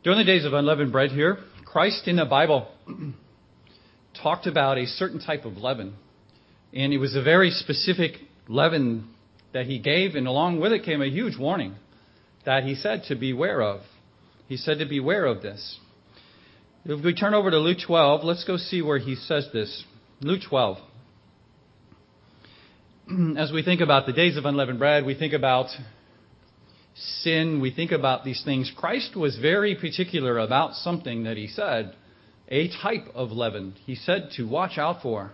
During the days of unleavened bread here, Christ in the Bible talked about a certain type of leaven. And it was a very specific leaven that he gave, and along with it came a huge warning that he said to beware of. He said to beware of this. If we turn over to Luke 12, let's go see where he says this. Luke 12. As we think about the days of unleavened bread, we think about sin, we think about these things. Christ was very particular about something that he said, a type of leaven he said to watch out for.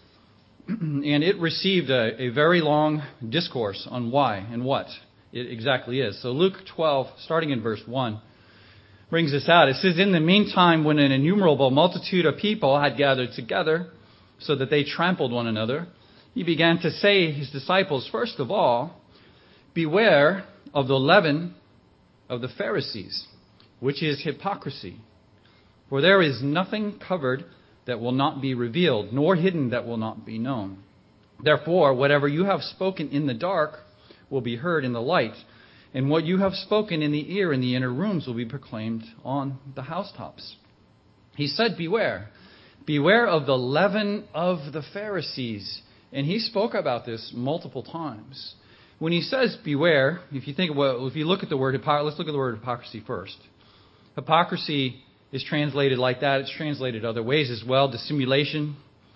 And it received a very long discourse on why and what it exactly is. So Luke 12, starting in verse 1, brings this out. It says, "In the meantime, when an innumerable multitude of people had gathered together so that they trampled one another, he began to say to his disciples, first of all, beware of the leaven of the Pharisees, which is hypocrisy. For there is nothing covered that will not be revealed, nor hidden that will not be known. Therefore, whatever you have spoken in the dark will be heard in the light, and what you have spoken in the ear in the inner rooms will be proclaimed on the housetops." He said, beware. Beware of the leaven of the Pharisees. And he spoke about this multiple times. When he says beware, if you look at the word hypocrisy, let's look at the word hypocrisy first. Hypocrisy is translated like that. It's translated other ways as well. Dissimulation.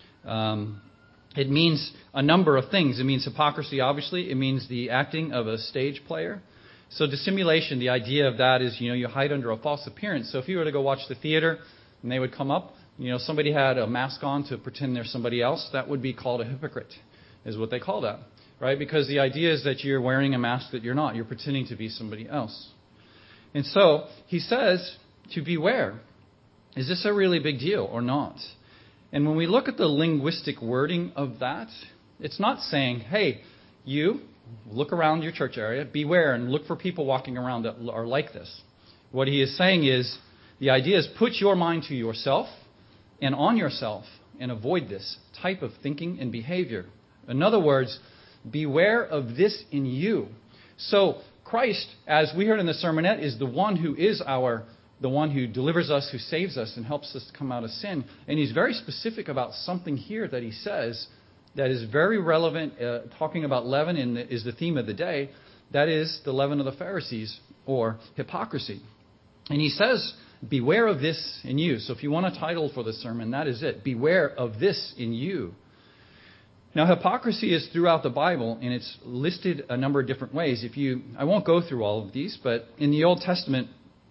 It means a number of things. It means hypocrisy, obviously. It means the acting of a stage player. So dissimulation, the idea of that is, you hide under a false appearance. So if you were to go watch the theater and they would come up, somebody had a mask on to pretend they're somebody else, that would be called a hypocrite, is what they call that. Right? Because the idea is that you're wearing a mask that you're not. You're pretending to be somebody else. And so he says to beware. Is this a really big deal or not? And when we look at the linguistic wording of that, it's not saying, hey, you look around your church area, beware and look for people walking around that are like this. What he is saying is, the idea is put your mind to yourself and on yourself and avoid this type of thinking and behavior. In other words, beware of this in you. So Christ, as we heard in the sermonette, is the one who is the one who delivers us, who saves us, and helps us to come out of sin. And he's very specific about something here that he says that is very relevant. Talking about leaven is the theme of the day. That is the leaven of the Pharisees, or hypocrisy. And he says, beware of this in you. So if you want a title for the sermon, that is it. Beware of this in you. Now, hypocrisy is throughout the Bible, and it's listed a number of different ways. I won't go through all of these, but in the Old Testament,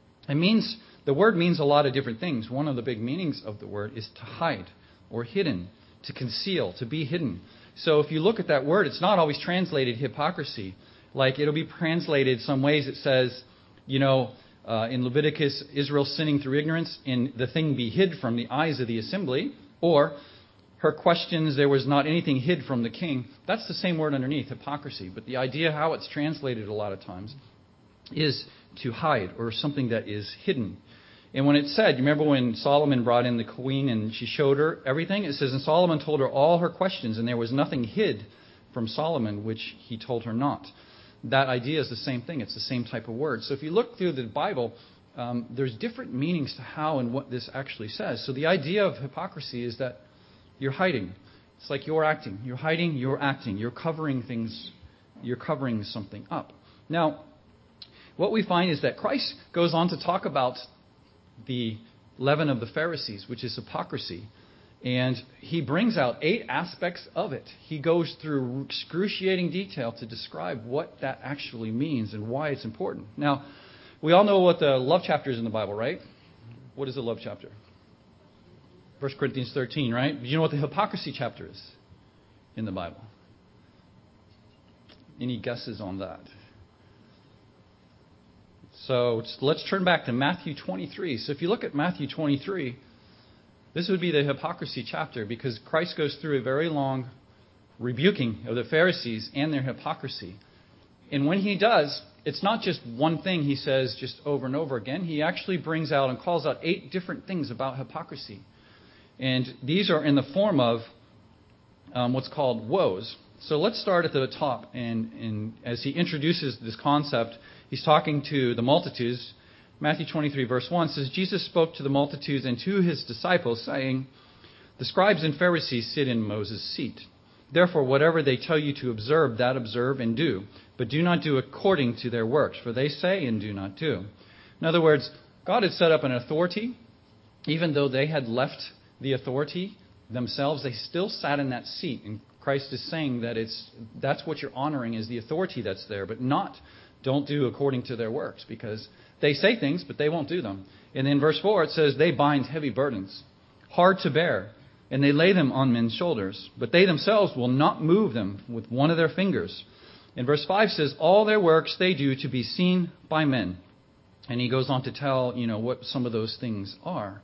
the word means a lot of different things. One of the big meanings of the word is to hide or hidden, to conceal, to be hidden. So if you look at that word, it's not always translated hypocrisy. Like it'll be translated some ways. It says, in Leviticus, Israel sinning through ignorance, and the thing be hid from the eyes of the assembly, or her questions, there was not anything hid from the king. That's the same word underneath, hypocrisy. But the idea how it's translated a lot of times is to hide or something that is hidden. And when it said, you remember when Solomon brought in the queen and she showed her everything? It says, and Solomon told her all her questions, and there was nothing hid from Solomon which he told her not. That idea is the same thing. It's the same type of word. So if you look through the Bible, there's different meanings to how and what this actually says. So the idea of hypocrisy is that you're hiding. It's like you're acting. You're hiding, you're acting. You're covering things. You're covering something up. Now, what we find is that Christ goes on to talk about the leaven of the Pharisees, which is hypocrisy. And he brings out 8 aspects of it. He goes through excruciating detail to describe what that actually means and why it's important. Now, we all know what the love chapter is in the Bible, right? What is the love chapter? 1 Corinthians 13, right? Do you know what the hypocrisy chapter is in the Bible? Any guesses on that? So let's turn back to Matthew 23. So if you look at Matthew 23, this would be the hypocrisy chapter, because Christ goes through a very long rebuking of the Pharisees and their hypocrisy. And when he does, it's not just one thing he says just over and over again. He actually brings out and calls out 8 different things about hypocrisy. And these are in the form of what's called woes. So let's start at the top. And as he introduces this concept, he's talking to the multitudes. Matthew 23, verse 1 says, Jesus spoke to the multitudes and to his disciples, saying, the scribes and Pharisees sit in Moses' seat. Therefore, whatever they tell you to observe, that observe and do. But do not do according to their works, for they say and do not do. In other words, God had set up an authority. Even though they had left the authority themselves, they still sat in that seat. And Christ is saying that that's what you're honoring is the authority that's there, but don't do according to their works, because they say things, but they won't do them. And in verse 4, it says, they bind heavy burdens, hard to bear, and they lay them on men's shoulders, but they themselves will not move them with one of their fingers. And verse 5 says, all their works they do to be seen by men. And he goes on to tell, what some of those things are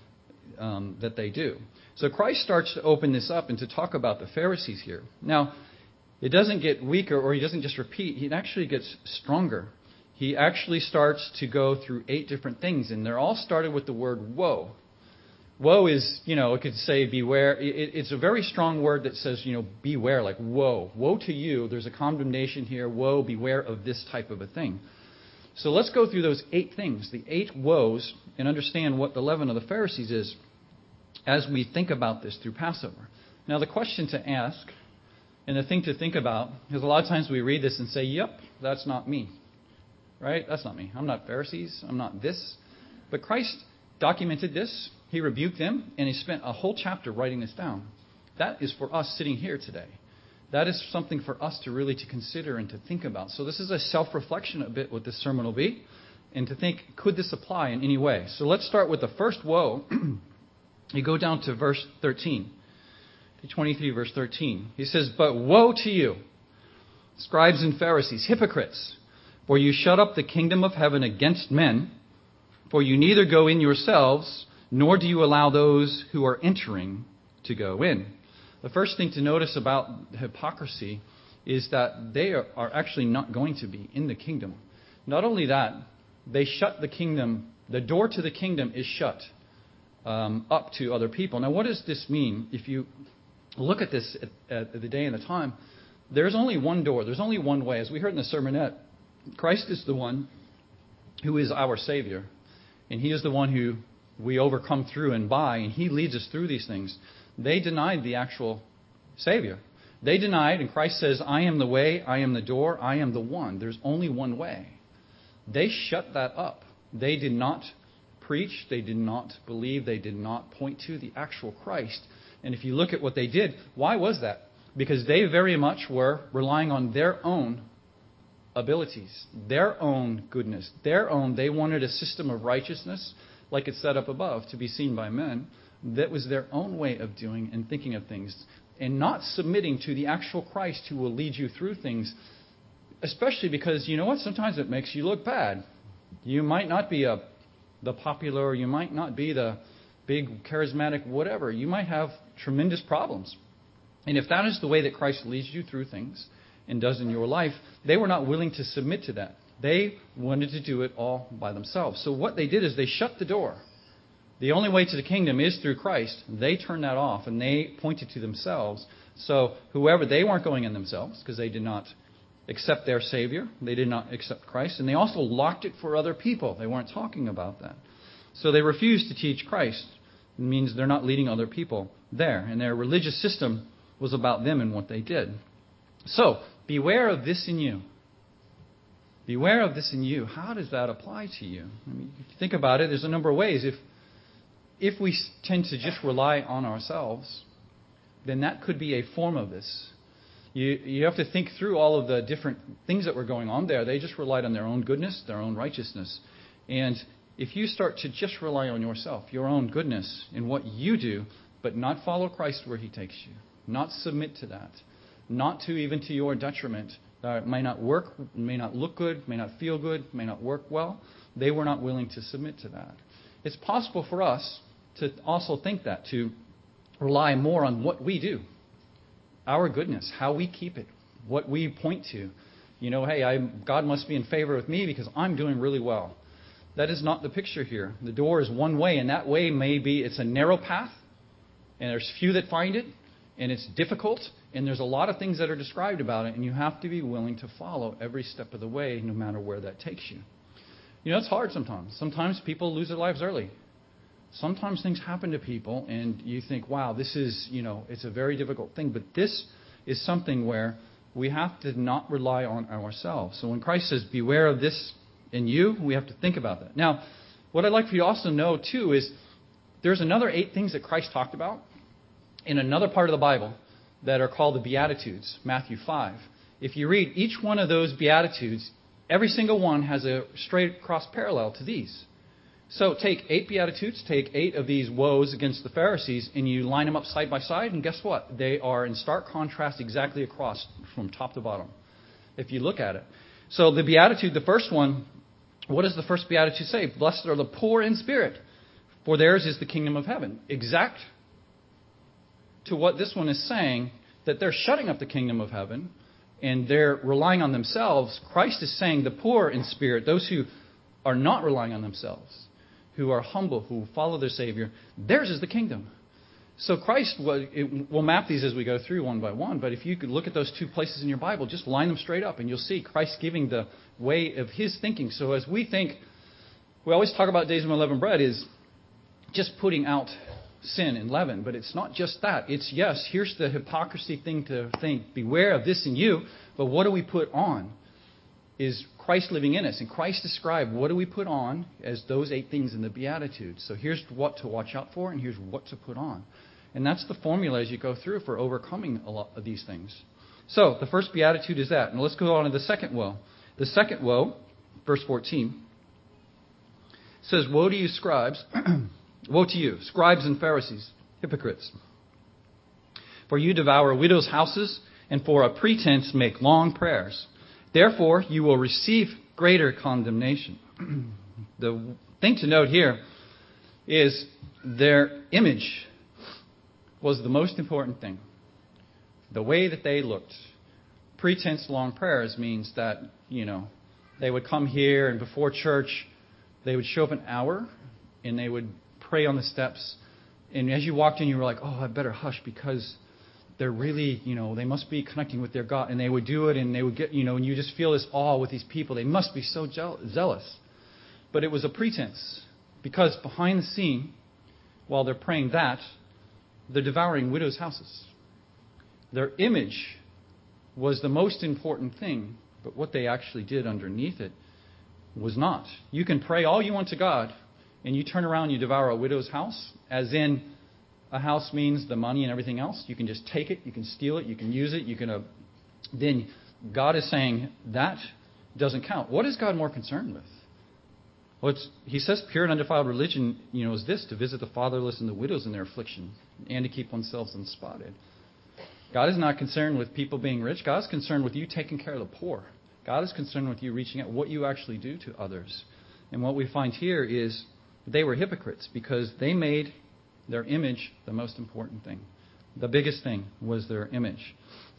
that they do. So Christ starts to open this up and to talk about the Pharisees here. Now, it doesn't get weaker, or he doesn't just repeat. He actually gets stronger. He actually starts to go through 8 different things, and they're all started with the word woe. Woe is, it could say beware. It's a very strong word that says, beware, like woe. Woe to you. There's a condemnation here. Woe, beware of this type of a thing. So let's go through those 8 things, the 8 woes, and understand what the leaven of the Pharisees is as we think about this through Passover. Now, the question to ask and the thing to think about, because a lot of times we read this and say, yep, that's not me. Right? That's not me. I'm not Pharisees. I'm not this. But Christ documented this. He rebuked them, and he spent a whole chapter writing this down. That is for us sitting here today. That is something for us to really to consider and to think about. So this is a self-reflection a bit what this sermon will be, and to think, could this apply in any way? So let's start with the first woe. You go down to verse 13, 23 verse 13. He says, but woe to you, scribes and Pharisees, hypocrites, for you shut up the kingdom of heaven against men, for you neither go in yourselves, nor do you allow those who are entering to go in. The first thing to notice about hypocrisy is that they are actually not going to be in the kingdom. Not only that, they shut the kingdom, the door to the kingdom is shut up to other people. Now, what does this mean? If you look at this at the day and the time, there's only one door. There's only one way. As we heard in the sermonette, Christ is the one who is our Savior. And he is the one who we overcome through and by, and he leads us through these things. They denied the actual Savior. They denied, and Christ says, I am the way, I am the door, I am the one. There's only one way. They shut that up. They did not preach, they did not believe, they did not point to the actual Christ. And if you look at what they did, why was that? Because they very much were relying on their own abilities, their own goodness, they wanted a system of righteousness, like it's set up above, to be seen by men. That was their own way of doing and thinking of things, and not submitting to the actual Christ who will lead you through things, especially because, you know what, sometimes it makes you look bad. You might not be the popular, or you might not be the big charismatic whatever. You might have tremendous problems. And if that is the way that Christ leads you through things and does in your life, they were not willing to submit to that. They wanted to do it all by themselves. So what they did is they shut the door. The only way to the kingdom is through Christ. They turned that off, and they pointed to themselves. So whoever, they weren't going in themselves because they did not accept their Savior. They did not accept Christ. And they also locked it for other people. They weren't talking about that. So they refused to teach Christ. It means they're not leading other people there. And their religious system was about them and what they did. So beware of this in you. Beware of this in you. How does that apply to you? I mean, if you think about it, there's a number of ways. If we tend to just rely on ourselves, then that could be a form of this. You have to think through all of the different things that were going on there. They just relied on their own goodness, their own righteousness. And if you start to just rely on yourself, your own goodness in what you do, but not follow Christ where he takes you, not submit to that, not to even to your detriment, it may not work, may not look good, may not feel good, may not work well. They were not willing to submit to that. It's possible for us to also think that, to rely more on what we do, our goodness, how we keep it, what we point to. You know, hey, God must be in favor with me because I'm doing really well. That is not the picture here. The door is one way, and that way it's a narrow path, and there's few that find it, and it's difficult, and there's a lot of things that are described about it, and you have to be willing to follow every step of the way, no matter where that takes you. It's hard sometimes. Sometimes people lose their lives early. Sometimes things happen to people, and you think, wow, this is, it's a very difficult thing. But this is something where we have to not rely on ourselves. So when Christ says, beware of this in you, we have to think about that. Now, what I'd like for you also to know, too, is there's another 8 things that Christ talked about in another part of the Bible that are called the Beatitudes, Matthew 5. If you read each one of those Beatitudes, every single one has a straight cross parallel to these. So take 8 Beatitudes, take 8 of these woes against the Pharisees, and you line them up side by side, and guess what? They are in stark contrast exactly across from top to bottom, if you look at it. So the Beatitude, the first one, what does the first Beatitude say? Blessed are the poor in spirit, for theirs is the kingdom of heaven. Exact to what this one is saying, that they're shutting up the kingdom of heaven, and they're relying on themselves. Christ is saying the poor in spirit, those who are not relying on themselves, who are humble, who follow their Savior, theirs is the kingdom. So Christ, we'll map these as we go through one by one, but if you could look at those 2 places in your Bible, just line them straight up, and you'll see Christ giving the way of His thinking. So as we think, we always talk about days of unleavened bread is just putting out sin and leaven, but it's not just that. It's, yes, here's the hypocrisy thing to think, beware of this in you, but what do we put on? Is Christ living in us. And Christ described what do we put on as those 8 things in the Beatitudes. So here's what to watch out for, and here's what to put on. And that's the formula as you go through for overcoming a lot of these things. So the first Beatitude is that. Now let's go on to the second woe. The second woe, verse 14, says, woe to you, scribes, woe to you, scribes and Pharisees, hypocrites. For you devour widows' houses, and for a pretense make long prayers. Therefore, you will receive greater condemnation. The thing to note here is their image was the most important thing. The way that they looked. Pretense long prayers means that, they would come here and before church, they would show up an hour and they would pray on the steps. And as you walked in, you were like, oh, I better hush because they're really, they must be connecting with their God. And they would do it and they would get, and you just feel this awe with these people. They must be so zealous. But it was a pretense because behind the scene, while they're praying that, they're devouring widows' houses. Their image was the most important thing, but what they actually did underneath it was not. You can pray all you want to God, and you turn around and you devour a widow's house, as in a house means the money and everything else. You can just take it, you can steal it, you can use it, then God is saying that doesn't count. What is God more concerned with? He says pure and undefiled religion, is this, to visit the fatherless and the widows in their affliction, and to keep oneself unspotted. God is not concerned with people being rich. God is concerned with you taking care of the poor. God is concerned with you reaching out, what you actually do to others. And what we find here is they were hypocrites because they made their image the most important thing. The biggest thing was their image.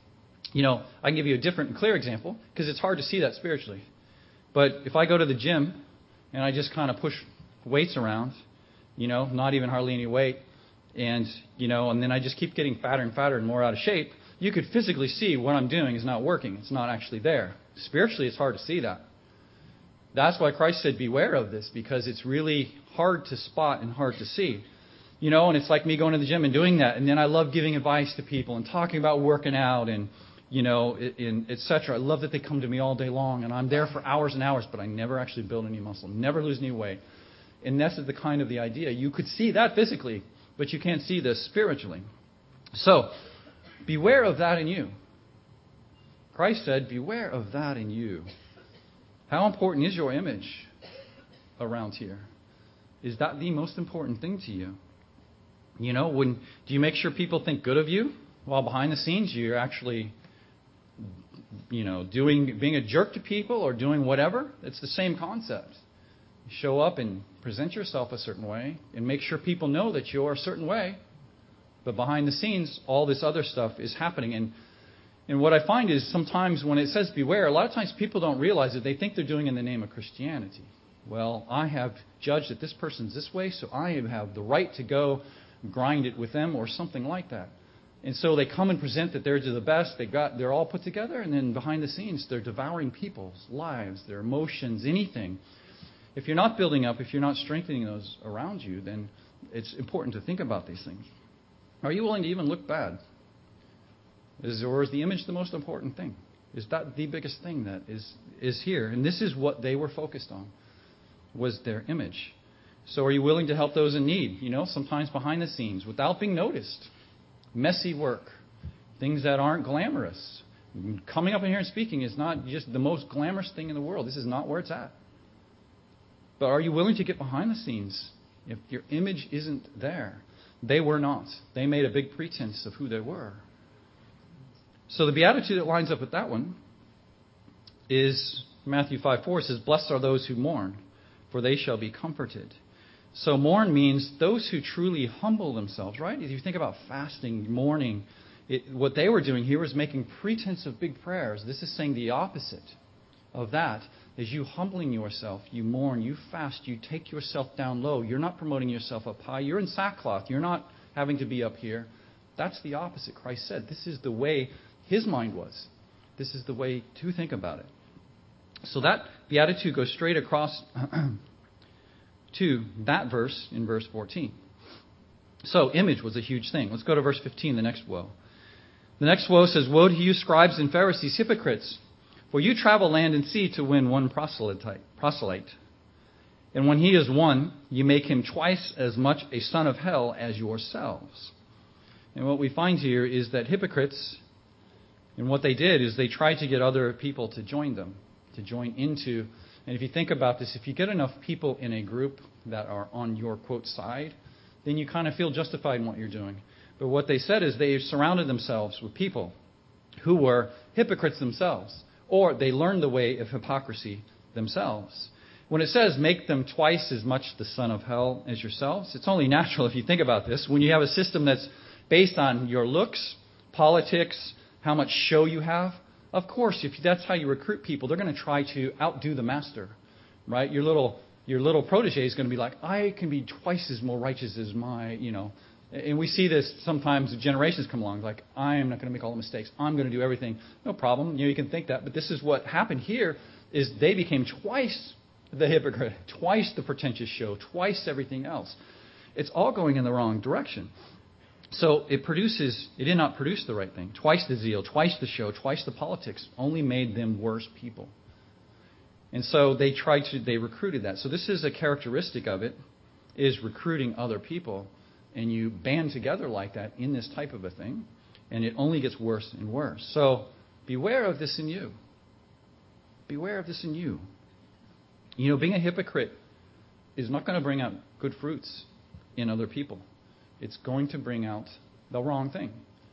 I can give you a different and clear example because it's hard to see that spiritually. But if I go to the gym and I just kind of push weights around, not even hardly any weight, and then I just keep getting fatter and fatter and more out of shape, you could physically see what I'm doing is not working. It's not actually there. Spiritually, it's hard to see that. That's why Christ said, beware of this, because it's really hard to spot and hard to see. And it's like me going to the gym and doing that. And then I love giving advice to people and talking about working out and, et cetera. I love that they come to me all day long, and I'm there for hours and hours, but I never actually build any muscle, never lose any weight. And that's the kind of the idea. You could see that physically, but you can't see this spiritually. So, beware of that in you. Christ said, beware of that in you. How important is your image around here? Is that the most important thing to you? Do you make sure people think good of you while behind the scenes you're actually, being a jerk to people or doing whatever? It's the same concept. You show up and present yourself a certain way and make sure people know that you're a certain way. But behind the scenes, all this other stuff is happening. And what I find is sometimes when it says beware, a lot of times people don't realize it. They think they're doing it in the name of Christianity. Well, I have judged that this person's this way, so I have the right to go grind it with them or something like that. And so they come and present that they're the best. They're all put together, and then behind the scenes, they're devouring people's lives, their emotions, anything. If you're not building up, if you're not strengthening those around you, then it's important to think about these things. Are you willing to even look bad? Or is the image the most important thing? Is that the biggest thing that is here? And this is what they were focused on, was their image. So are you willing to help those in need? Sometimes behind the scenes, without being noticed. Messy work. Things that aren't glamorous. Coming up in here and speaking is not just the most glamorous thing in the world. This is not where it's at. But are you willing to get behind the scenes if your image isn't there? They were not. They made a big pretense of who they were. So the beatitude that lines up with that one is Matthew 5:4 says, "Blessed are those who mourn, for they shall be comforted." So mourn means those who truly humble themselves, right? If you think about fasting, mourning, what they were doing here was making pretense of big prayers. This is saying the opposite of that. Is you humbling yourself, you mourn, you fast, you take yourself down low. You're not promoting yourself up high. You're in sackcloth. You're not having to be up here. That's the opposite. Christ said this is the way his mind was. This is the way to think about it. So that beatitude goes straight across to that verse in verse 14. So image was a huge thing. Let's go to verse 15, the next woe. The next woe says, "Woe to you, scribes and Pharisees, hypocrites! For you travel land and sea to win one proselyte. And when he is won, you make him twice as much a son of hell as yourselves." And what we find here is that hypocrites, and what they did is they tried to get other people to join them, to join into. And if you think about this, if you get enough people in a group that are on your, quote, side, then you kind of feel justified in what you're doing. But what they said is they surrounded themselves with people who were hypocrites themselves, or they learned the way of hypocrisy themselves. When it says make them twice as much the son of hell as yourselves, it's only natural if you think about this. When you have a system that's based on your looks, politics, how much show you have, of course, if that's how you recruit people, they're going to try to outdo the master, right? Your little protege is going to be like, I can be twice as more righteous as my, And we see this sometimes generations come along, like, I am not going to make all the mistakes. I'm going to do everything. No problem. You can think that. But this is what happened here is they became twice the hypocrite, twice the pretentious show, twice everything else. It's all going in the wrong direction. So it did not produce the right thing. Twice the zeal, twice the show, twice the politics only made them worse people. And so they recruited that. So this is a characteristic of it, is recruiting other people. And you band together like that in this type of a thing, and it only gets worse and worse. So beware of this in you. Beware of this in you. Being a hypocrite is not going to bring out good fruits in other people. It's going to bring out the wrong thing.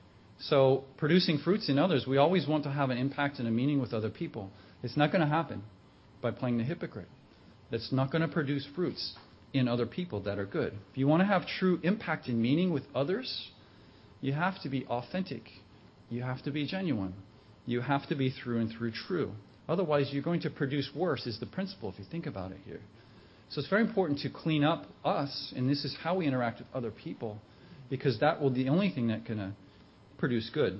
So producing fruits in others, we always want to have an impact and a meaning with other people. It's not going to happen by playing the hypocrite. That's not going to produce fruits in other people that are good. If you want to have true impact and meaning with others, you have to be authentic. You have to be genuine. You have to be through and through true. Otherwise, you're going to produce worse, is the principle if you think about it here. So it's very important to clean up us, and this is how we interact with other people, because that will be the only thing that can produce good.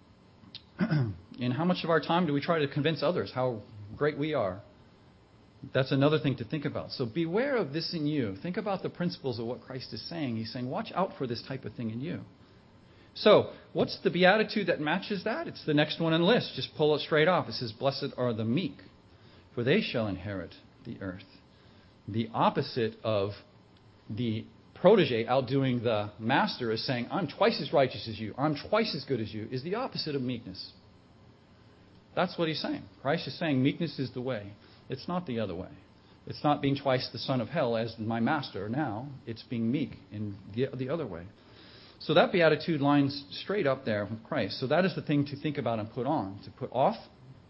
And how much of our time do we try to convince others how great we are? That's another thing to think about. So beware of this in you. Think about the principles of what Christ is saying. He's saying, watch out for this type of thing in you. So what's the beatitude that matches that? It's the next one on the list. Just pull it straight off. It says, blessed are the meek, for they shall inherit the earth. The opposite of the protege outdoing the master is saying, I'm twice as righteous as you, I'm twice as good as you, is the opposite of meekness. That's what he's saying. Christ is saying meekness is the way. It's not the other way. It's not being twice the son of hell as my master now. It's being meek in the other way. So that beatitude lines straight up there with Christ. So that is the thing to think about and put on. To put off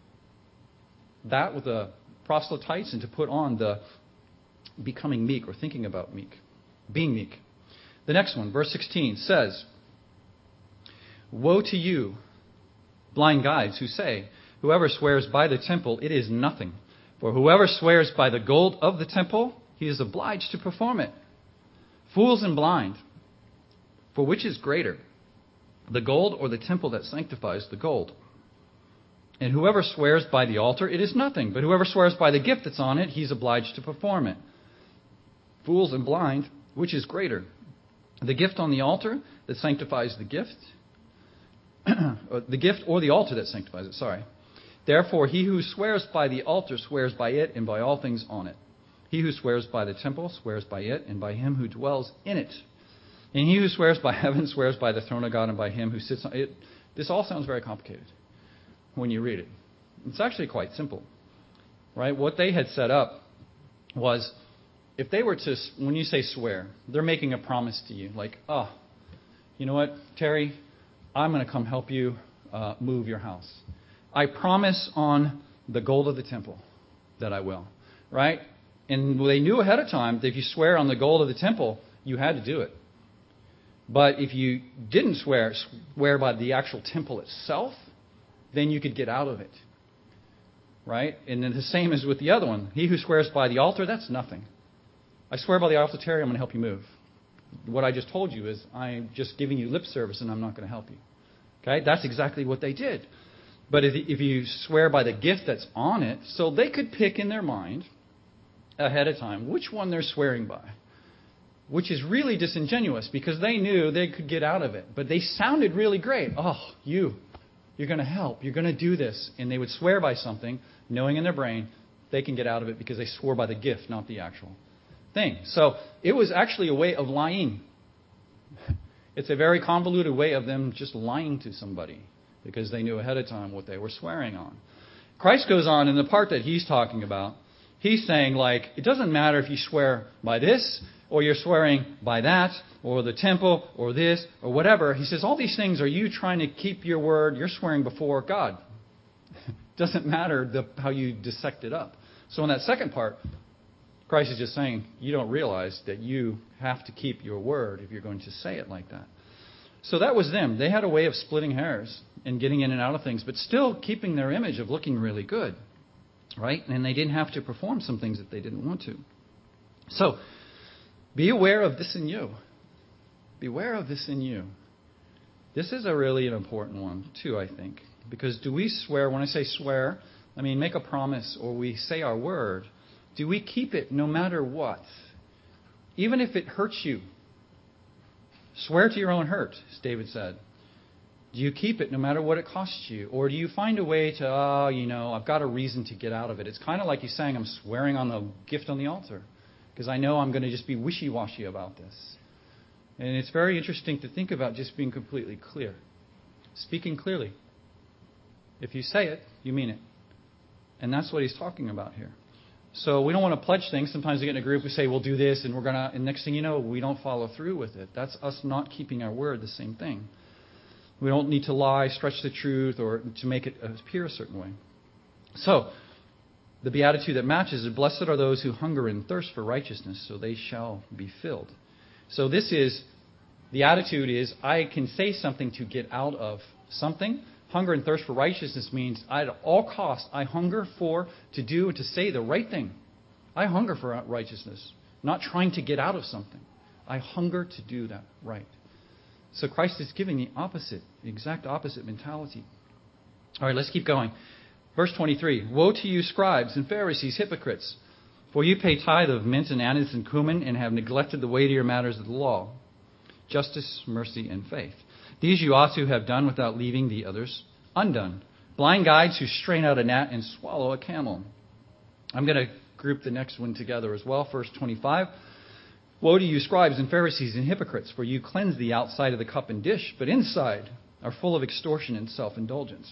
that with the proselytes and to put on the becoming meek or thinking about being meek. The next one, verse 16, says, woe to you, blind guides, who say, whoever swears by the temple, it is nothing. For whoever swears by the gold of the temple, he is obliged to perform it. Fools and blind, for which is greater, the gold or the temple that sanctifies the gold? And whoever swears by the altar, it is nothing. But whoever swears by the gift that's on it, he's obliged to perform it. Fools and blind, which is greater? The gift on the altar that sanctifies the gift? The gift or the altar that sanctifies it, sorry. Therefore, he who swears by the altar swears by it and by all things on it. He who swears by the temple swears by it and by him who dwells in it. And he who swears by heaven swears by the throne of God and by him who sits on it. This all sounds very complicated when you read it. It's actually quite simple, right? What they had set up was, if they were to, when you say swear, they're making a promise to you, like, oh, you know what, Terry, I'm going to come help you move your house. I promise on the gold of the temple that I will, right? And they knew ahead of time that if you swear on the gold of the temple, you had to do it. But if you didn't swear by the actual temple itself, then you could get out of it, right? And then the same as with the other one. He who swears by the altar, that's nothing. I swear by the altar, Terry, I'm going to help you move. What I just told you is I'm just giving you lip service and I'm not going to help you. Okay? That's exactly what they did. But if you swear by the gift that's on it, so they could pick in their mind ahead of time which one they're swearing by, which is really disingenuous because they knew they could get out of it. But they sounded really great. Oh, you're going to help. You're going to do this. And they would swear by something, knowing in their brain they can get out of it because they swore by the gift, not the actual thing. So it was actually a way of lying. It's a very convoluted way of them just lying to somebody because they knew ahead of time what they were swearing on. Christ goes on in the part that he's talking about. He's saying, like, it doesn't matter if you swear by this or you're swearing by that or the temple or this or whatever. He says all these things are you trying to keep your word. You're swearing before God. Doesn't matter how you dissect it up. So in that second part, Christ is just saying you don't realize that you have to keep your word if you're going to say it like that. So that was them. They had a way of splitting hairs and getting in and out of things, but still keeping their image of looking really good, right? And they didn't have to perform some things that they didn't want to. So be aware of this in you. Beware of this in you. This is a really an important one, too, I think. Because do we swear, when I say swear, I mean make a promise or we say our word, do we keep it no matter what? Even if it hurts you. Swear to your own hurt, as David said. Do you keep it no matter what it costs you? Or do you find a way to, I've got a reason to get out of it? It's kind of like you saying, I'm swearing on the gift on the altar because I know I'm going to just be wishy-washy about this. And it's very interesting to think about just being completely clear. Speaking clearly. If you say it, you mean it. And that's what he's talking about here. So we don't want to pledge things. Sometimes we get in a group, we say we'll do this, and and next thing you know, we don't follow through with it. That's us not keeping our word, the same thing. We don't need to lie, stretch the truth, or to make it appear a certain way. So, the beatitude that matches is, blessed are those who hunger and thirst for righteousness, so they shall be filled. So the attitude is, I can say something to get out of something. Hunger and thirst for righteousness means at all costs, I hunger to do and to say the right thing. I hunger for righteousness, not trying to get out of something. I hunger to do that right. So Christ is giving the exact opposite mentality. All right, let's keep going. Verse 23, woe to you scribes and Pharisees, hypocrites, for you pay tithe of mint and anise and cumin and have neglected the weightier matters of the law, justice, mercy, and faith. These you ought to have done without leaving the others undone. Blind guides who strain out a gnat and swallow a camel. I'm going to group the next one together as well. Verse 25. Woe to you, scribes and Pharisees and hypocrites, for you cleanse the outside of the cup and dish, but inside are full of extortion and self-indulgence.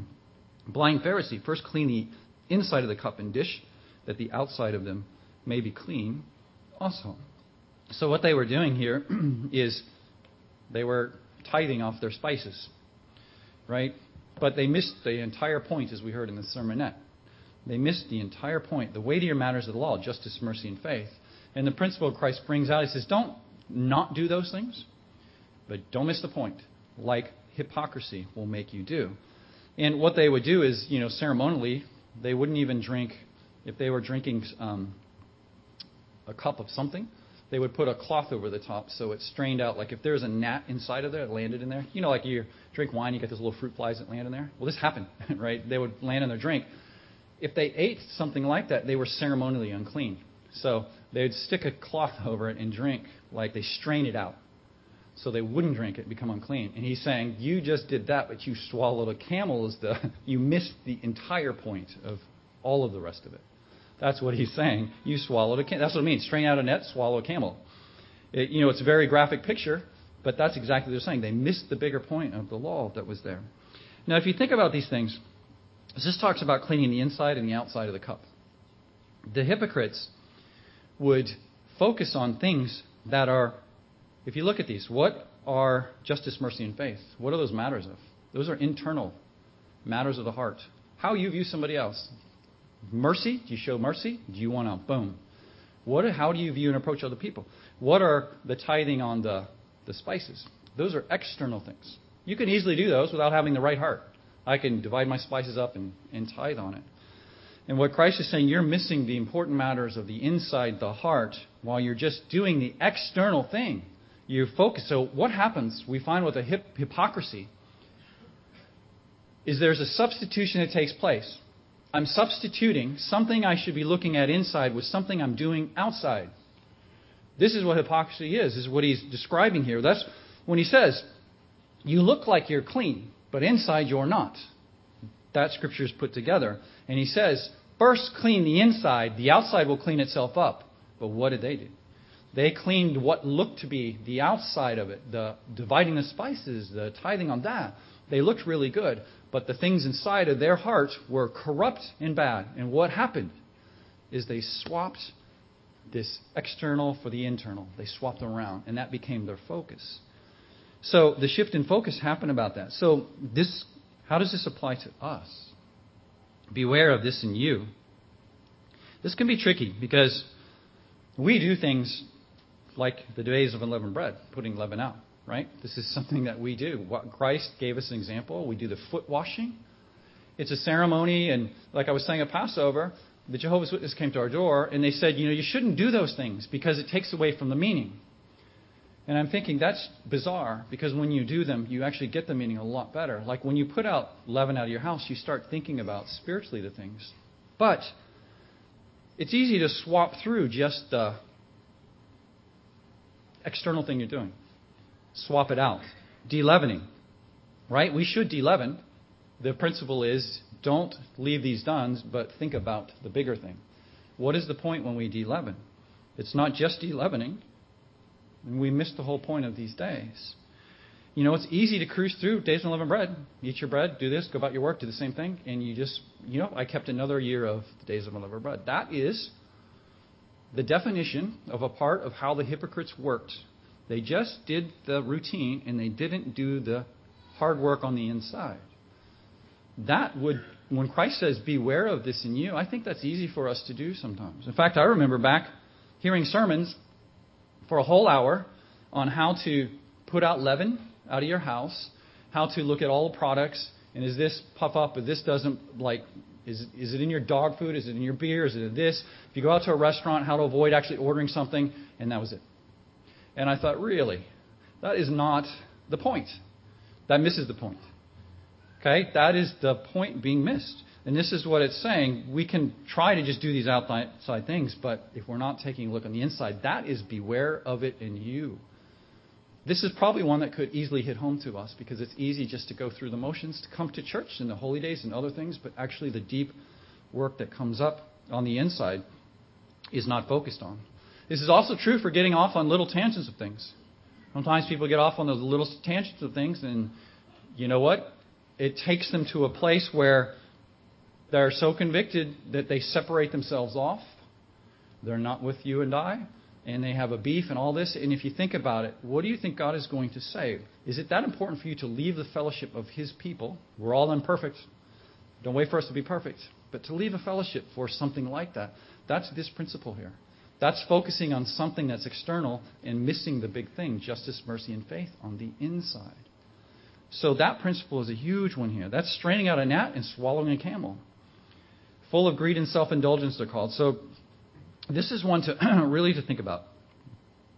Blind Pharisee, first clean the inside of the cup and dish, that the outside of them may be clean also. So what they were doing here is they were tithing off their spices, right? But they missed the entire point, as we heard in the sermonette. They missed the entire point, the weightier matters of the law, justice, mercy, and faith. And the principle Christ brings out, he says, don't not do those things, but don't miss the point, like hypocrisy will make you do. And what they would do is, ceremonially, they wouldn't even drink, if they were drinking a cup of something, they would put a cloth over the top so it strained out. Like if there's a gnat inside of there, it landed in there. You know, like you drink wine, you get those little fruit flies that land in there. Well, this happened, right? They would land in their drink. If they ate something like that, they were ceremonially unclean. So they would stick a cloth over it and drink, like they strain it out. So they wouldn't drink it and become unclean. And he's saying, you just did that, but you swallowed a camel. You missed the entire point of all of the rest of it. That's what he's saying. You swallowed a camel. That's what it means. Strain out a net, swallow a camel. It's a very graphic picture, but that's exactly what they're saying. They missed the bigger point of the law that was there. Now, if you think about these things, this talks about cleaning the inside and the outside of the cup. The hypocrites would focus on things that are, if you look at these, what are justice, mercy, and faith? What are those matters of? Those are internal matters of the heart. How you view somebody else. Mercy, do you show mercy? Do you want to, boom. How do you view and approach other people? What are the tithing on the spices? Those are external things. You can easily do those without having the right heart. I can divide my spices up and tithe on it. And what Christ is saying, you're missing the important matters of the inside, the heart, while you're just doing the external thing. You focus. So what happens, we find with a hypocrisy, is there's a substitution that takes place. I'm substituting something I should be looking at inside with something I'm doing outside. This is what hypocrisy is. This is what he's describing here. That's when he says, you look like you're clean, but inside you're not. That scripture is put together. And he says, first clean the inside, the outside will clean itself up. But what did they do? They cleaned what looked to be the outside of it, the dividing the spices, the tithing on that. They looked really good. But the things inside of their heart were corrupt and bad. And what happened is they swapped this external for the internal. They swapped them around, and that became their focus. So the shift in focus happened about that. So how does this apply to us? Beware of this in you. This can be tricky because we do things like the days of unleavened bread, putting leaven out. Right? This is something that we do. What Christ gave us an example. We do the foot washing. It's a ceremony, and like I was saying at Passover, the Jehovah's Witnesses came to our door, and they said, you shouldn't do those things because it takes away from the meaning. And I'm thinking that's bizarre because when you do them, you actually get the meaning a lot better. Like when you put out leaven out of your house, you start thinking about spiritually the things. But it's easy to swap through just the external thing you're doing. Swap it out. De-leavening. Right? We should de-leaven. The principle is don't leave these done, but think about the bigger thing. What is the point when we de-leaven? It's not just de-leavening. And we miss the whole point of these days. It's easy to cruise through days of unleavened bread. Eat your bread, do this, go about your work, do the same thing. And you just, I kept another year of the days of unleavened bread. That is the definition of a part of how the hypocrites worked. They just did the routine and they didn't do the hard work on the inside. When Christ says, beware of this in you, I think that's easy for us to do sometimes. In fact, I remember back hearing sermons for a whole hour on how to put out leaven out of your house, how to look at all the products, and is this puff up, if this doesn't, is it in your dog food, is it in your beer, is it in this? If you go out to a restaurant, how to avoid actually ordering something, and that was it. And I thought, really, that is not the point. That misses the point. Okay? That is the point being missed. And this is what it's saying. We can try to just do these outside things, but if we're not taking a look on the inside, that is beware of it in you. This is probably one that could easily hit home to us because it's easy just to go through the motions, to come to church and the holy days and other things, but actually the deep work that comes up on the inside is not focused on. This is also true for getting off on little tangents of things. Sometimes people get off on those little tangents of things, and you know what? It takes them to a place where they're so convicted that they separate themselves off. They're not with you and I, and they have a beef and all this. And if you think about it, what do you think God is going to say? Is it that important for you to leave the fellowship of His people? We're all imperfect. Don't wait for us to be perfect. But to leave a fellowship for something like that, that's this principle here. That's focusing on something that's external and missing the big thing, justice, mercy, and faith on the inside. So that principle is a huge one here. That's straining out a gnat and swallowing a camel. Full of greed and self-indulgence, they're called. So this is one to really to think about.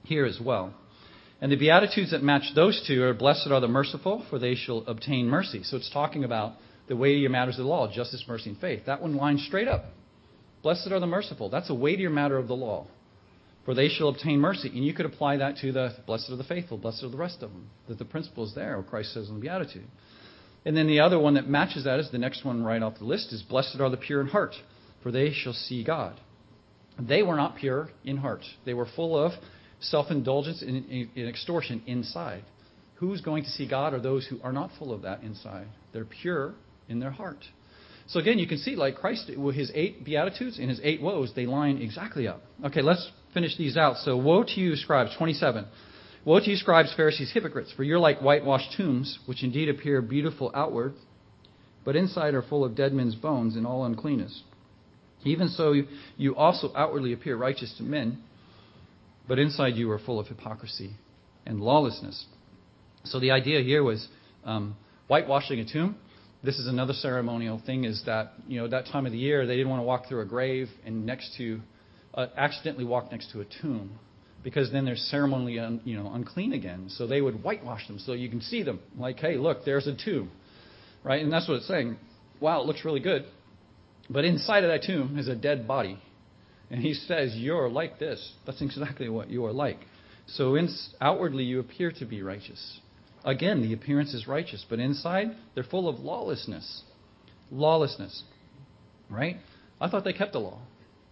here as well. And the Beatitudes that match those two are, blessed are the merciful, for they shall obtain mercy. So it's talking about the weightier matters of the law, justice, mercy, and faith. That one lines straight up. Blessed are the merciful. That's a weightier matter of the law, for they shall obtain mercy. And you could apply that to the blessed are the faithful, blessed are the rest of them. That the principle is there, what Christ says in the Beatitude. And then the other one that matches that is the next one right off the list is blessed are the pure in heart, for they shall see God. They were not pure in heart. They were full of self-indulgence and extortion inside. Who's going to see God are those who are not full of that inside. They're pure in their heart. So again, you can see like Christ, with his 8 Beatitudes and his 8 woes, they line exactly up. Okay, let's finish these out. So woe to you, scribes, 27. Woe to you, scribes, Pharisees, hypocrites, for you're like whitewashed tombs, which indeed appear beautiful outward, but inside are full of dead men's bones and all uncleanness. Even so, you also outwardly appear righteous to men, but inside you are full of hypocrisy and lawlessness. So the idea here was whitewashing a tomb. This is another ceremonial thing, is that, that time of the year, they didn't want to walk through a grave and accidentally walk next to a tomb, because then they're ceremonially unclean again. So they would whitewash them so you can see them. Like, hey, look, there's a tomb. Right? And that's what it's saying. Wow, it looks really good. But inside of that tomb is a dead body. And he says, you're like this. That's exactly what you are like. So outwardly you appear to be righteous. Again, the appearance is righteous. But inside, they're full of lawlessness. Lawlessness. Right? I thought they kept the law.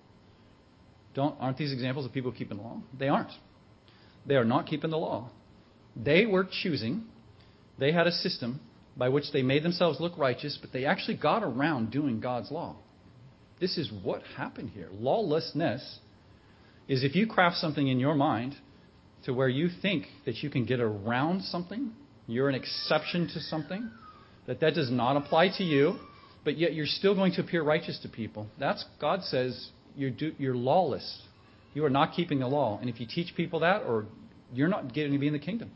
Aren't these examples of people keeping the law? They aren't. They are not keeping the law. They were choosing. They had a system by which they made themselves look righteous, but they actually got around doing God's law. This is what happened here. Lawlessness is if you craft something in your mind to where you think that you can get around something, you're an exception to something, that does not apply to you, but yet you're still going to appear righteous to people. That's, God says, you're lawless. You are not keeping the law. And if you teach people that, or you're not getting to be in the kingdom.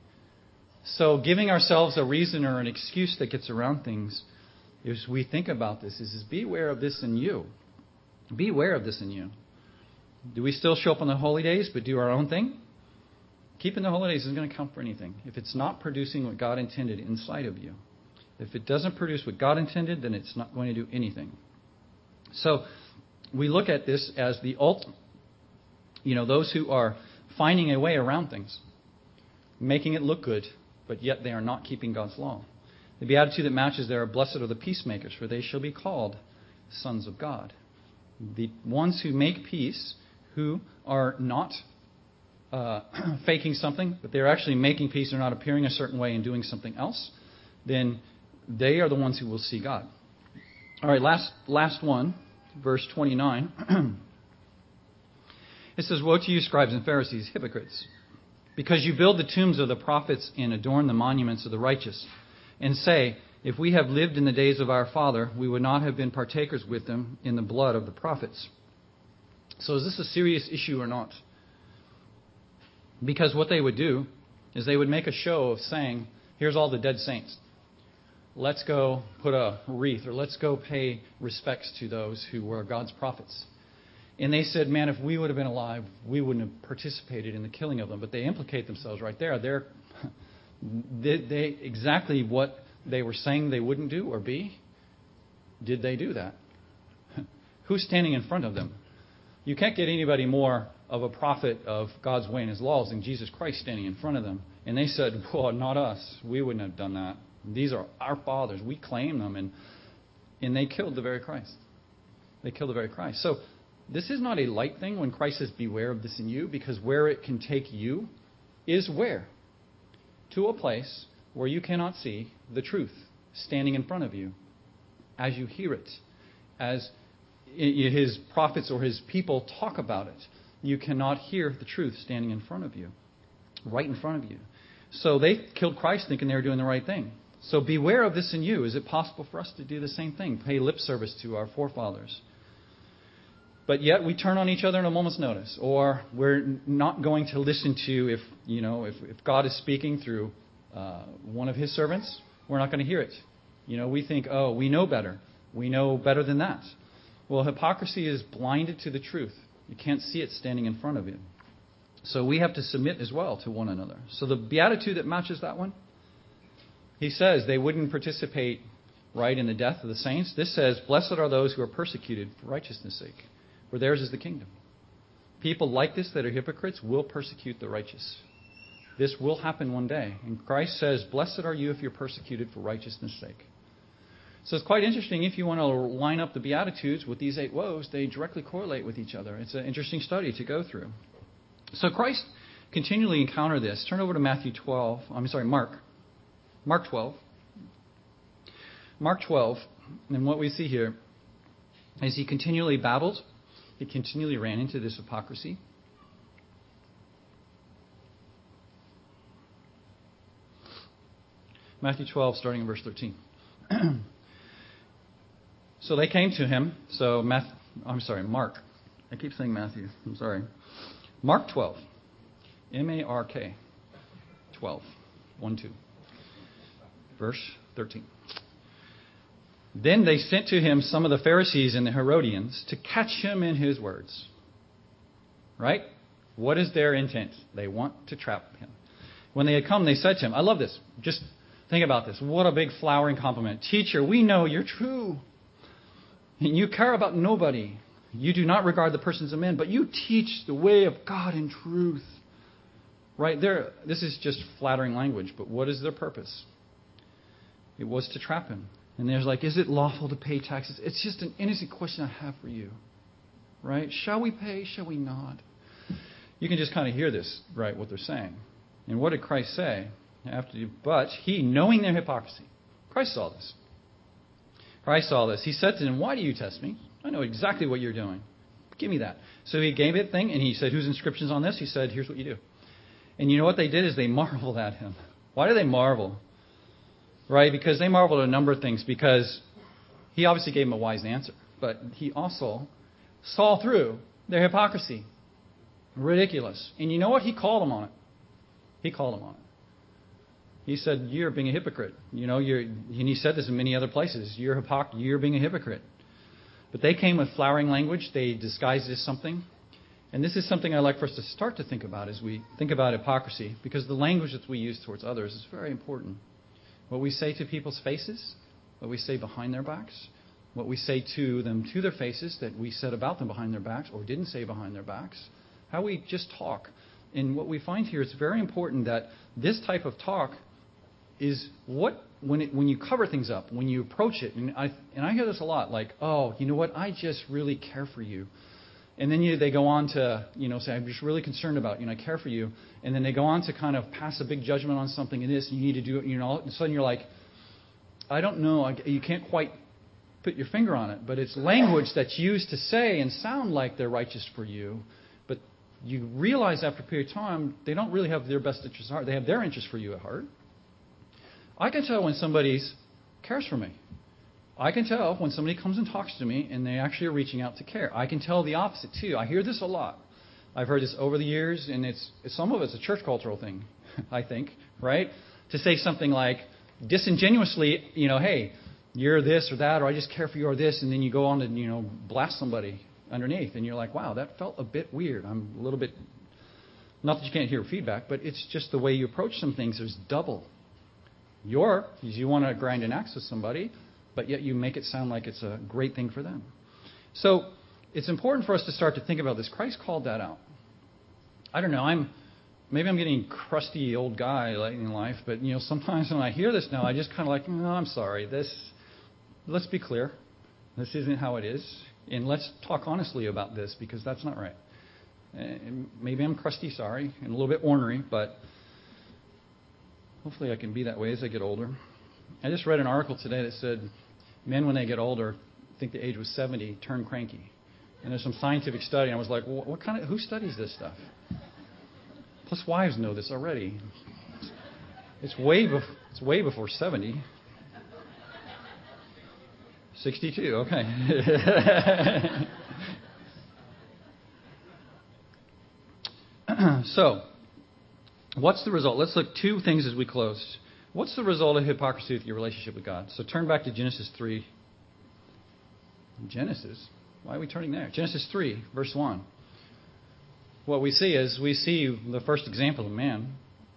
So giving ourselves a reason or an excuse that gets around things, as we think about this, is beware of this in you. Beware of this in you. Do we still show up on the holy days but do our own thing? Keeping the holy days isn't going to count for anything if it's not producing what God intended inside of you. If it doesn't produce what God intended, then it's not going to do anything. So we look at this as the ultimate. Those who are finding a way around things, making it look good, but yet they are not keeping God's law. The beatitude that matches there are, blessed are the peacemakers, for they shall be called sons of God. The ones who make peace, who are not faking something, but they're actually making peace, they're not appearing a certain way and doing something else, then they are the ones who will see God. All right, last one, verse 29. It says, woe to you, scribes and Pharisees, hypocrites, because you build the tombs of the prophets and adorn the monuments of the righteous, and say, if we have lived in the days of our father, we would not have been partakers with them in the blood of the prophets. So is this a serious issue or not? Because what they would do is they would make a show of saying, here's all the dead saints. Let's go put a wreath, or let's go pay respects to those who were God's prophets. And they said, man, if we would have been alive, we wouldn't have participated in the killing of them. But they implicate themselves right there. They exactly what they were saying they wouldn't do or be, did they do that? Who's standing in front of them? You can't get anybody more of a prophet of God's way and His laws than Jesus Christ standing in front of them. And they said, well, not us. We wouldn't have done that. These are our fathers. We claim them. And they killed the very Christ. They killed the very Christ. So this is not a light thing when Christ says, beware of this in you, because where it can take you is where? To a place where you cannot see the truth standing in front of you as you hear it, as His prophets or His people talk about it. You cannot hear the truth standing in front of you, right in front of you. So they killed Christ thinking they were doing the right thing. So beware of this in you. Is it possible for us to do the same thing, pay lip service to our forefathers? But yet we turn on each other in a moment's notice, or we're not going to listen to if God is speaking through one of His servants, we're not going to hear it. We think, oh, we know better. We know better than that. Well, hypocrisy is blinded to the truth. You can't see it standing in front of you. So we have to submit as well to one another. So the beatitude that matches that one, he says they wouldn't participate right in the death of the saints. This says, blessed are those who are persecuted for righteousness' sake, for theirs is the kingdom. People like this that are hypocrites will persecute the righteous. This will happen one day. And Christ says, blessed are you if you're persecuted for righteousness' sake. So it's quite interesting. If you want to line up the Beatitudes with these 8 woes, they directly correlate with each other. It's an interesting study to go through. So Christ continually encountered this. Turn over to Mark 12. Mark 12, and what we see here is he continually babbled. He continually ran into this hypocrisy. Matthew 12, starting in verse 13. So they came to him. Mark. I keep saying Matthew. I'm sorry. Mark 12. M-A-R-K. 12. 1, 2. Verse 13. Then they sent to him some of the Pharisees and the Herodians to catch him in his words. Right? What is their intent? They want to trap him. When they had come, they said to him, I love this. Just think about this. What a big flowering compliment. Teacher, we know you're true. And you care about nobody. You do not regard the persons of men, but you teach the way of God in truth. Right there, this is just flattering language, but what is their purpose? It was to trap him. And there's like, is it lawful to pay taxes? It's just an innocent question I have for you. Right? Shall we pay? Shall we not? You can just kind of hear this, right, what they're saying. And what did Christ say? But he, knowing their hypocrisy, Christ saw this. He said to them, why do you test me? I know exactly what you're doing. Give me that. So he gave it a thing, and he said, whose inscription's on this? He said, here's what you do. And you know what they did is they marveled at him. Why do they marvel? Right? Because they marveled at a number of things. Because he obviously gave them a wise answer. But he also saw through their hypocrisy. Ridiculous. And you know what? He called them on it. He said, you're being a hypocrite. You know, and he said this in many other places. You're being a hypocrite. But they came with flowering language. They disguised it as something. And this is something I like for us to start to think about as we think about hypocrisy. Because the language that we use towards others is very important. What we say to people's faces, what we say behind their backs, what we say to them to their faces that we said about them behind their backs or didn't say behind their backs, how we just talk. And what we find here, it's very important that this type of talk is when you cover things up, when you approach it, and I hear this a lot, like, oh, you know what, I just really care for you. And then they go on to, say, I'm just really concerned about you, and I care for you. And then they go on to kind of pass a big judgment on something, and this, and you need to do it, all of a sudden you're like, I don't know, you can't quite put your finger on it, but it's language that's used to say and sound like they're righteous for you, but you realize after a period of time, they don't really have their best interest at heart. They have their interest for you at heart. I can tell when somebody cares for me. I can tell when somebody comes and talks to me and they actually are reaching out to care. I can tell the opposite too. I hear this a lot. I've heard this over the years, and some of it's a church cultural thing, I think, right? To say something like disingenuously, hey, you're this or that, or I just care for you or this, and then you go on to, blast somebody underneath, and you're like, wow, that felt a bit weird. I'm a little bit, not that you can't hear feedback, but it's just the way you approach some things is double. You want to grind an axe with somebody, but yet you make it sound like it's a great thing for them. So it's important for us to start to think about this. Christ called that out. I don't know. Maybe I'm getting a crusty old guy in life, but sometimes when I hear this now, I just kind of like, no, I'm sorry. Let's be clear. This isn't how it is, and let's talk honestly about this because that's not right. And maybe I'm crusty, sorry, and a little bit ornery, but hopefully I can be that way as I get older. I just read an article today that said men, when they get older, I think the age was 70, turn cranky. And there's some scientific study, and I was like, who studies this stuff? Plus wives know this already. It's way before 70. 62, okay. So, what's the result? Let's look 2 things as we close. What's the result of hypocrisy with your relationship with God? So turn back to Genesis 3. Genesis? Why are we turning there? Genesis 3, verse 1. what we see is we see the first example of man.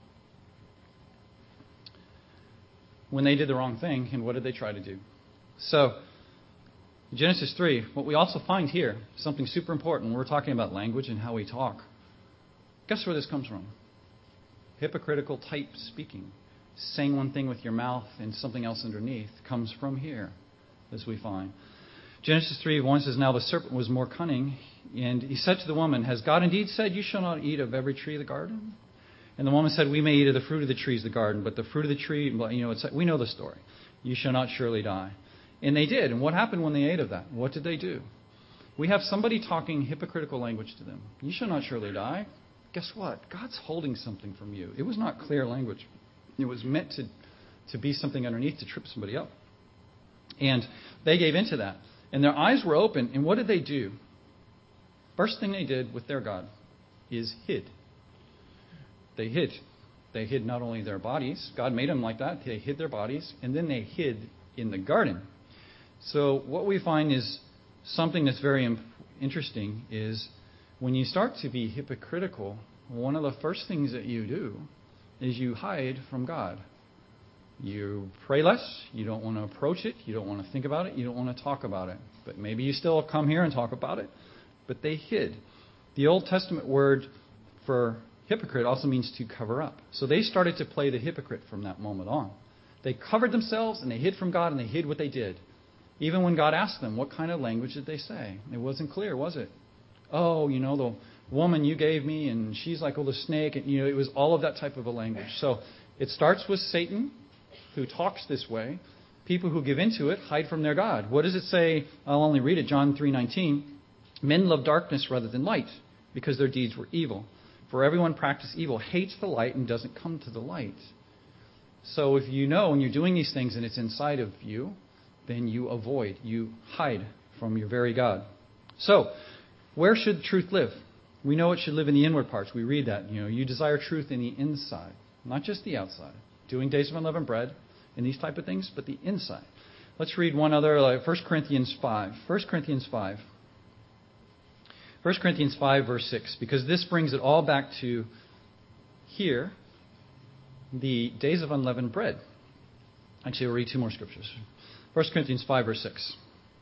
When they did the wrong thing, and what did they try to do? So, Genesis 3, what we also find here, something super important when we're talking about language and how we talk. Guess where this comes from? Hypocritical type speaking. Saying one thing with your mouth and something else underneath comes from here, as we find. Genesis 3:1 says, Now the serpent was more cunning, and he said to the woman, Has God indeed said, You shall not eat of every tree of the garden? And the woman said, We may eat of the fruit of the trees of the garden, but the fruit of the tree, we know the story. You shall not surely die. And they did. And what happened when they ate of that? What did they do? We have somebody talking hypocritical language to them. You shall not surely die. Guess what? God's holding something from you. It was not clear language. It was meant to be something underneath to trip somebody up. And they gave into that. And their eyes were open. And what did they do? First thing they did with their God is hid. They hid. They hid not only their bodies. God made them like that. They hid their bodies. And then they hid in the garden. So what we find is something that's very interesting is when you start to be hypocritical, one of the first things that you do is you hide from God. You pray less. You don't want to approach it. You don't want to think about it. You don't want to talk about it. But maybe you still come here and talk about it. But they hid. The Old Testament word for hypocrite also means to cover up. So they started to play the hypocrite from that moment on. They covered themselves and they hid from God and they hid what they did. Even when God asked them, what kind of language did they say? It wasn't clear, was it? Oh, the woman you gave me and she's like, the snake. And, it was all of that type of a language. So it starts with Satan, who talks this way. People who give into it hide from their God. What does it say? I'll only read it. John 3:19. Men love darkness rather than light because their deeds were evil. For everyone practices evil hates the light and doesn't come to the light. So if you know when you're doing these things and it's inside of you, then you avoid, you hide from your very God. So, where should truth live? We know it should live in the inward parts. We read that. You desire truth in the inside, not just the outside. Doing days of unleavened bread and these type of things, but the inside. Let's read one other, 1 Corinthians 5. 1 Corinthians 5. 1 Corinthians 5, verse 6, because this brings it all back to here, the days of unleavened bread. Actually, we'll read two more scriptures. 1 Corinthians 5, verse 6.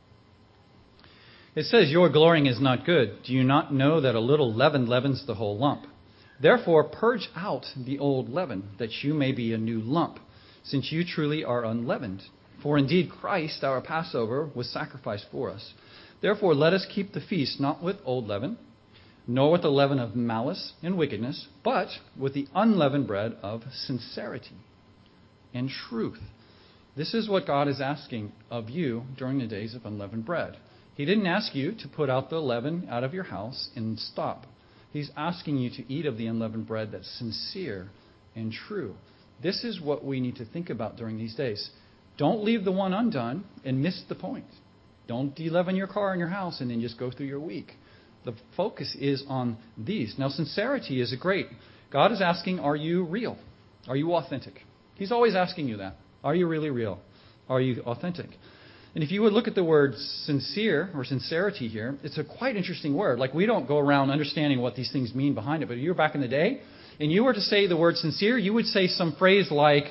It says, Your glorying is not good. Do you not know that a little leaven leavens the whole lump? Therefore, purge out the old leaven, that you may be a new lump, since you truly are unleavened. For indeed Christ, our Passover, was sacrificed for us. Therefore, let us keep the feast not with old leaven, nor with the leaven of malice and wickedness, but with the unleavened bread of sincerity and truth. This is what God is asking of you during the days of unleavened bread. He didn't ask you to put out the leaven out of your house and stop. He's asking you to eat of the unleavened bread that's sincere and true. This is what we need to think about during these days. Don't leave the one undone and miss the point. Don't de-leaven your car in your house and then just go through your week. The focus is on these. Now, sincerity is great. God is asking, are you real? Are you authentic? He's always asking you that. Are you really real? Are you authentic? And if you would look at the word sincere or sincerity here, it's a quite interesting word. Like, we don't go around understanding what these things mean behind it. But if you were back in the day and you were to say the word sincere, you would say some phrase like,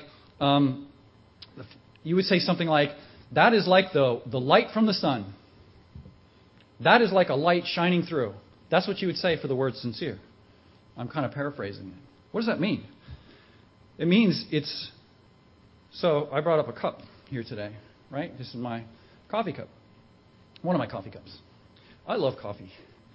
you would say something like, that is like the light from the sun. That is like a light shining through. That's what you would say for the word sincere. I'm kind of paraphrasing it. What does that mean? It means it's... So I brought up a cup here today, right? This is my coffee cup. One of my coffee cups. I love coffee.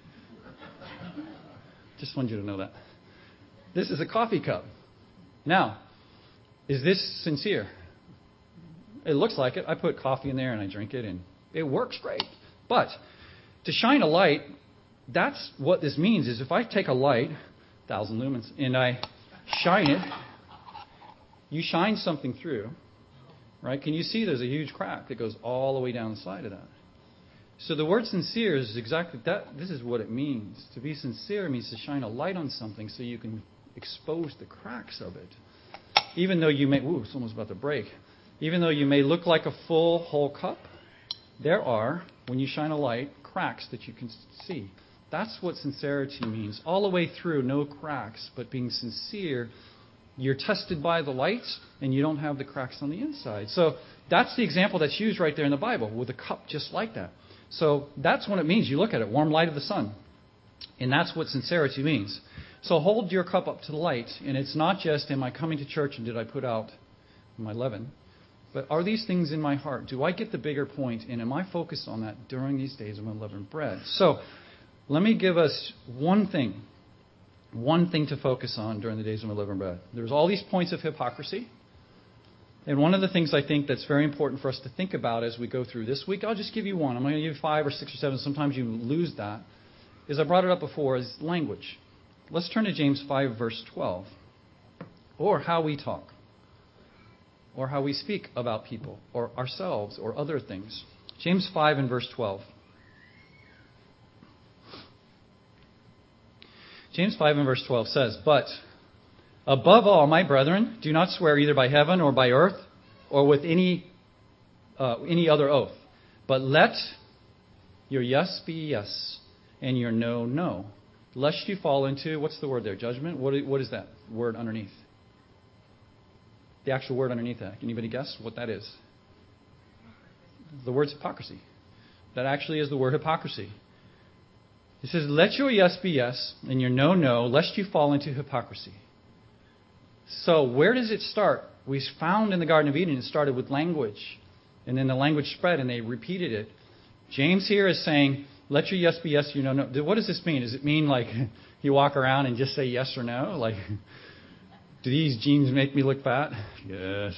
Just wanted you to know that. This is a coffee cup. Now, is this sincere? It looks like it. I put coffee in there and I drink it and it works great. But to shine a light, that's what this means is if I take a light, 1,000 lumens, and I shine it, you shine something through, right? Can you see there's a huge crack that goes all the way down the side of that? So the word sincere is exactly that. This is what it means. To be sincere means to shine a light on something so you can expose the cracks of it. Even though you may, it's almost about to break. Even though you may look like a full, whole cup, there are, when you shine a light, cracks that you can see. That's what sincerity means. All the way through, no cracks, but being sincere. You're tested by the light, and you don't have the cracks on the inside. So that's the example that's used right there in the Bible, with a cup just like that. So that's what it means. You look at it, warm light of the sun. And that's what sincerity means. So hold your cup up to the light, and it's not just, am I coming to church and did I put out my leaven? But are these things in my heart? Do I get the bigger point, and am I focused on that during these days of unleavened bread? So let me give us one thing to focus on during the days of unleavened bread. There's all these points of hypocrisy. And one of the things I think that's very important for us to think about as we go through this week, I'll just give you one. I'm going to give you 5 or 6 or 7. Sometimes you lose that. Is I brought it up before, is language. Let's turn to James 5, verse 12. Or how we talk. Or how we speak about people, or ourselves, or other things. James 5 and verse 12. James 5 and verse 12 says, "But above all, my brethren, do not swear either by heaven or by earth or with any other oath, but let your yes be yes and your no, no, lest you fall into," what's the word there, judgment? What is that word underneath? The actual word underneath that. Can anybody guess what that is? The word's hypocrisy. That actually is the word hypocrisy. It says, let your yes be yes and your no, no, lest you fall into hypocrisy. So where does it start? We found in the Garden of Eden it started with language. And then the language spread and they repeated it. James here is saying, let your yes be yes, your no, no. What does this mean? Does it mean like you walk around and just say yes or no? Like, do these jeans make me look fat? Yes.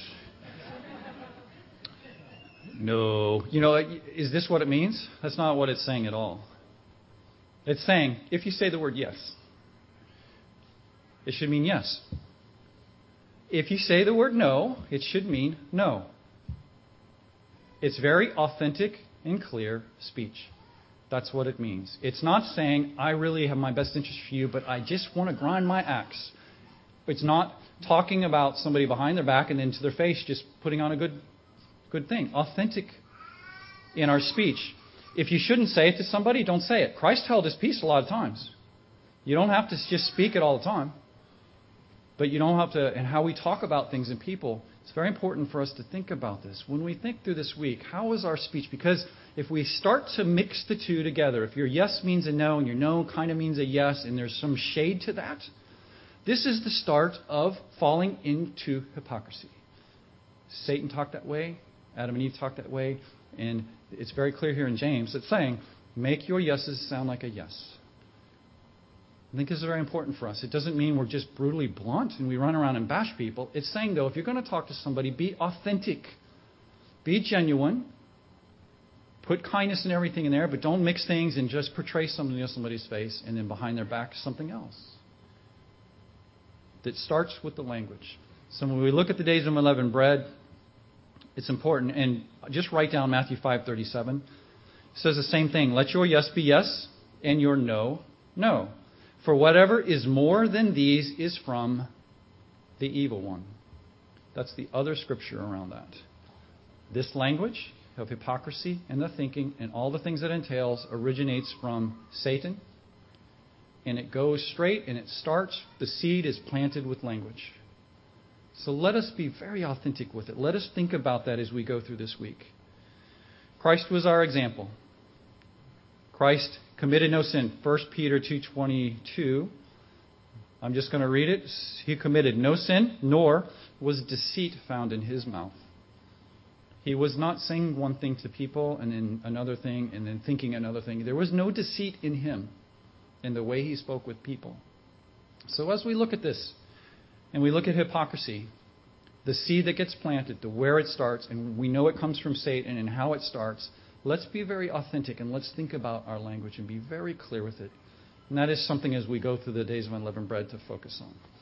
No. Is this what it means? That's not what it's saying at all. It's saying, if you say the word yes, it should mean yes. If you say the word no, it should mean no. It's very authentic and clear speech. That's what it means. It's not saying, I really have my best interest for you, but I just want to grind my axe. It's not talking about somebody behind their back and then to their face just putting on a good thing. Authentic in our speech. If you shouldn't say it to somebody, don't say it. Christ held his peace a lot of times. You don't have to just speak it all the time. But you don't have to, and how we talk about things and people, it's very important for us to think about this. When we think through this week, how is our speech? Because if we start to mix the two together, if your yes means a no and your no kind of means a yes, and there's some shade to that, this is the start of falling into hypocrisy. Satan talked that way. Adam and Eve talked that way. And it's very clear here in James. It's saying, make your yeses sound like a yes. I think this is very important for us. It doesn't mean we're just brutally blunt and we run around and bash people. It's saying, though, if you're going to talk to somebody, be authentic. Be genuine. Put kindness and everything in there, but don't mix things and just portray something in somebody's face and then behind their back something else. That starts with the language. So when we look at the days of unleavened bread, it's important. And just write down Matthew 5:37. It says the same thing. Let your yes be yes and your no, no. For whatever is more than these is from the evil one. That's the other scripture around that. This language of hypocrisy and the thinking and all the things that entails originates from Satan. And it goes straight and it starts, the seed is planted with language. So let us be very authentic with it. Let us think about that as we go through this week. Christ was our example. Christ committed no sin. 1 Peter 2:22. I'm just going to read it. He committed no sin, nor was deceit found in his mouth. He was not saying one thing to people and then another thing and then thinking another thing. There was no deceit in him in the way he spoke with people. So as we look at this, and we look at hypocrisy, the seed that gets planted, to where it starts, and we know it comes from Satan and how it starts, let's be very authentic and let's think about our language and be very clear with it. And that is something as we go through the days of unleavened bread to focus on.